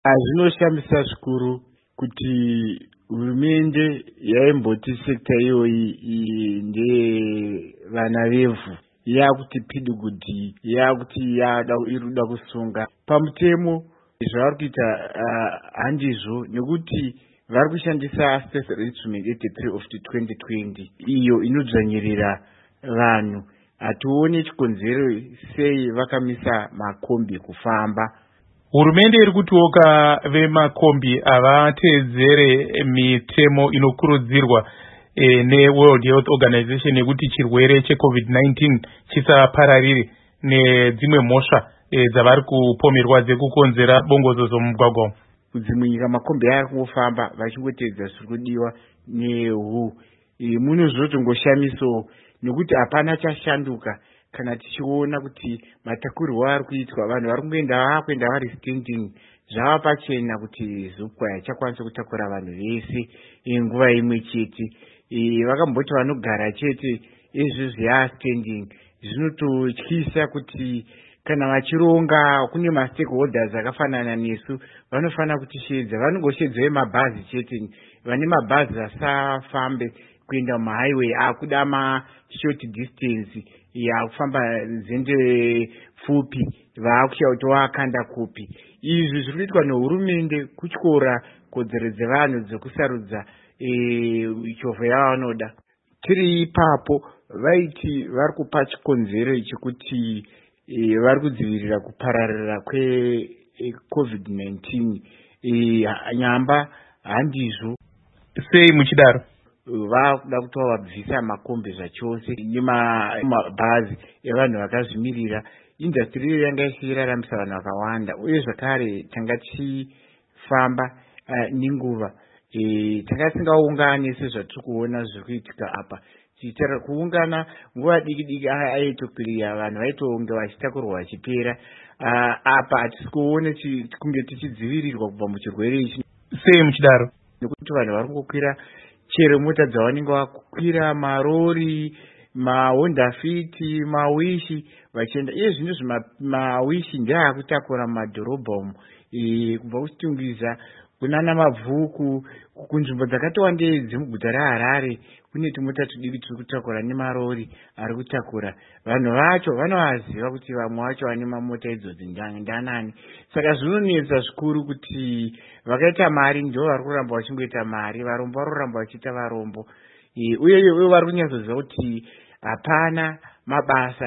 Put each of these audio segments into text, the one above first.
Zvinoshamisa zvikuru kuti hurumende yaimboti sekta iyoyi ndevana vevhu yakuti pidugudhi yakuti irikuda kusunga pamutemo. Zvavari kuita handizvo, nekuti vari kushandisa Special Instrument 83 of 2020 iyo inodzvanyirira vanhu. Hationi chikonzero sei vakamisa makombi kufamba. Hurumende iri kutiwoka vemakombi avateedzere mitemo inokurudzirwa neWorld Health Organization yekuti chirwere cheCovid-19 chisapararire nedzimwe mhosva dzavari kupomerwa dzekukonzera bongozozo mumugwagwa. Kudzimwe nyika makombi aya kungofamba vachingoteedza zviri kudiwa neHU. Munozvotongoshamisawo nekuti hapana chashanduka. Kana tichiona kuti matakurirwo ari kuitwa, vanhu vari vakuenda vari standing, zvava pachena kuti zupwa haichakwanisa kutakura vanhu vese nguva imwe chete. Vakamboti vanogara chete izvozvi standing. Zvinototyisa kuti kana vachironga kune mastakeholders akafanana nesu vanofanira kutishedza. Vanongoshedza vemabhazi chete, vane mabhazi asafambe kuenda muhighway akuda mashort distance yakufamba nzende pfupi vaakushaura kuti wakanda kupi. Izvi zviri kuitwa nehurumende kutyora kodzero dzevanhu dzekusarudza chovha yavanoda. Tiri ipapo vaiti vari kupa chikonzero chekuti vari kudzivirira kupararira kweCovid-19. Nyamba handizvo. Sei muchidaro? Vakuda kuti vabvisa makombi zvachose nemabhazi evanhu vakazvimirira. Industry iyo yanga ichiraramisa vanhu vakawanda, uye zvakare tanga tichifamba nenguva. Tanga tisingaungani sezvatiri kuona zviri kuitika apa. Tichitaura kuungana nguva diki diki aitokwirira, vanhu vaitonge vachitakurwa vachipera. Apa hatisi kuona kunge tichidzivirirwa kubva muchirwere ichi. Sei muchidaro? Nekuti vanhu vari kungokwira chero mota dzavanenge vakwira, marori, maHonda Fit, mawishi vachienda. Iye zvino mawishi ndeakutakura mumadhorobha umu, kubva kuchitungwiza kunana mabvuku kunzvimbo dzakati wandei dzemuguta reHarare. Kune tumota tudiki turi kutakura nemarori ari kutakura. Vanhu vacho vanovaziva kuti vamwe vacho vane mamota idzodzi ndanani. Saka zvinonetsa zvikuru kuti vakaita mari ndo vari kuramba vachingoita mari, varombo vari kuramba vachiita varombo. Uye vari kunyatsoziva kuti hapana mabasa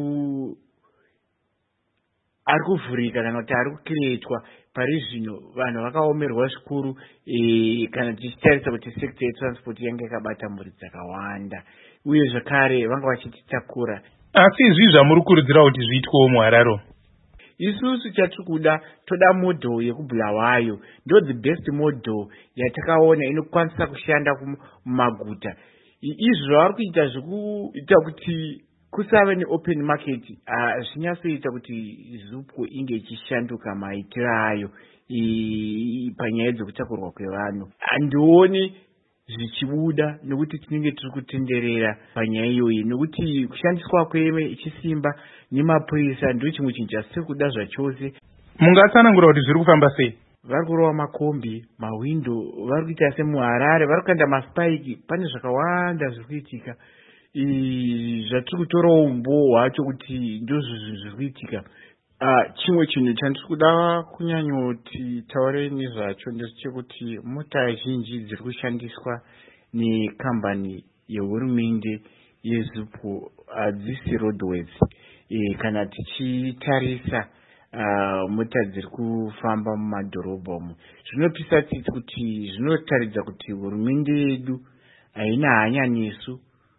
ari kuvhurika kana kuti ari kukireetwa pari zvino. Vanhu vakaomerwa zvikuru, kana tichitarisa kuti sekta yetransport yanga yakabata mhuri dzakawanda, uye zvakare vanga vachititakura. Asi izvi zvamuri kurudzira kuti zviitwewo muHarare? Isusu chatiri kuda, toda model yekuBulawayo. Ndo the best model yatakaona inokwanisa kushanda mumaguta. Izvi zvavari kuita zvekuita kuti kusave neopen market zvinyatsoita kuti ZUPCO inge ichishanduka maitiro ayo panyaya dzekutakurwa kwevanhu. Handioni zvichibuda nekuti tinenge tiri kutenderera panyaya iyoyi, nekuti kushandiswa kwechisimba nemapurisa ndo chimwe chinhu chasiri kuda zvachose. Mungatsanangura kuti zviri kufamba sei? Vari kurova makombi, mawindo, vari kuita semuHarare, vari kukanda maspike. Pane zvakawanda zviri kuitika. Zvatiri kutorawo umbo hwacho kuti ndozvo zviri kuitika. Chimwe chinhu chandiri kuda kunyanyoti taure nezvacho ndechekuti mota zhinji dziri kushandiswa nekambani yehurumende yeZUPCO hadzisi roadworthy. Kana tichitarisa mota dziri kufamba mumadhorobha umu, zvinopisa tsitsi kuti zvinotaridza kuti hurumende yedu haina hanya nesu.